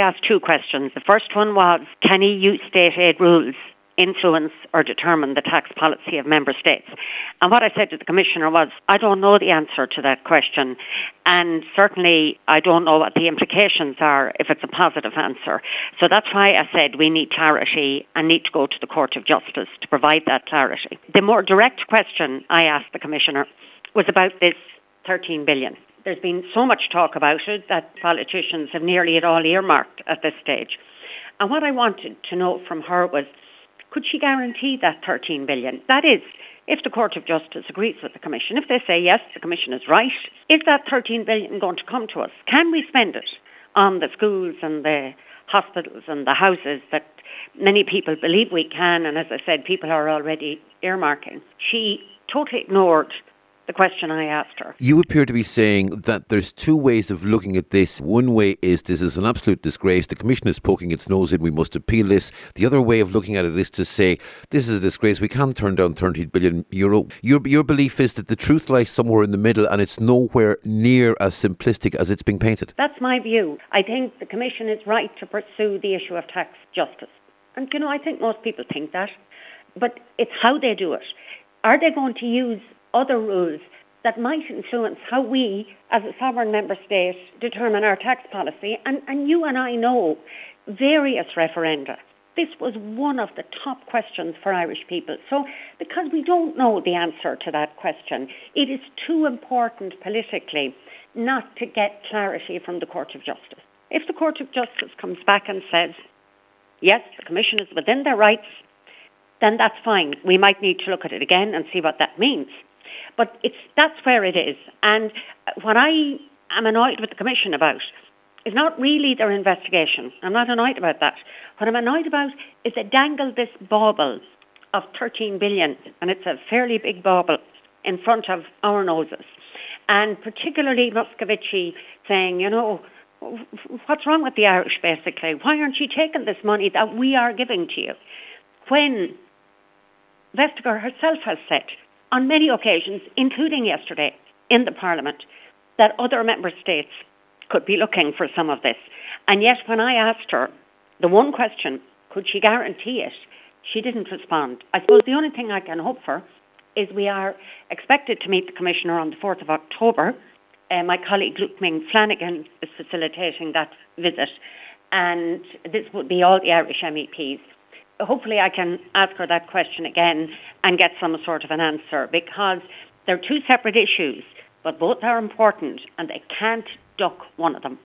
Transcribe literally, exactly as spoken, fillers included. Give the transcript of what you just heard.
asked two questions. The first one was, can E U state aid rules influence or determine the tax policy of member states? And what I said to the Commissioner was, I don't know the answer to that question, and certainly I don't know what the implications are if it's a positive answer. So that's why I said we need clarity and need to go to the Court of Justice to provide that clarity. The more direct question I asked the Commissioner was about this thirteen billion. There's been so much talk about it that politicians have nearly it all earmarked at this stage. And what I wanted to know from her was, could she guarantee that thirteen billion? That is, if the Court of Justice agrees with the Commission, if they say yes, the Commission is right, is that thirteen billion going to come to us? Can we spend it on the schools and the hospitals and the houses that many people believe we can? And as I said, people are already earmarking. She totally ignored the question I asked her. You appear to be saying that there's two ways of looking at this. One way is this is an absolute disgrace. The Commission is poking its nose in. We must appeal this. The other way of looking at it is to say this is a disgrace. We can't turn down thirty billion euro. Your, your belief is that the truth lies somewhere in the middle and it's nowhere near as simplistic as it's being painted. That's my view. I think the Commission is right to pursue the issue of tax justice. And, you know, I think most people think that. But it's how they do it. Are they going to use other rules that might influence how we, as a sovereign member state, determine our tax policy? And, and you and I know various referenda. This was one of the top questions for Irish people. So, because we don't know the answer to that question, it is too important politically not to get clarity from the Court of Justice. If the Court of Justice comes back and says, yes, the Commission is within their rights, then that's fine. We might need to look at it again and see what that means. But it's that's where it is. And what I am annoyed with the Commission about is not really their investigation. I'm not annoyed about that. What I'm annoyed about is they dangle this bauble of thirteen billion, and it's a fairly big bauble, in front of our noses. And particularly Muscovici saying, you know, what's wrong with the Irish, basically? Why aren't you taking this money that we are giving to you? When Vestager herself has said on many occasions, including yesterday in the Parliament, that other member states could be looking for some of this. And yet when I asked her the one question, could she guarantee it, she didn't respond. I suppose the only thing I can hope for is we are expected to meet the Commissioner on the fourth of October. Uh, my colleague Luke Ming Flanagan is facilitating that visit, and this would be all the Irish M E Ps. Hopefully I can ask her that question again and get some sort of an answer, because they're two separate issues, but both are important and they can't duck one of them.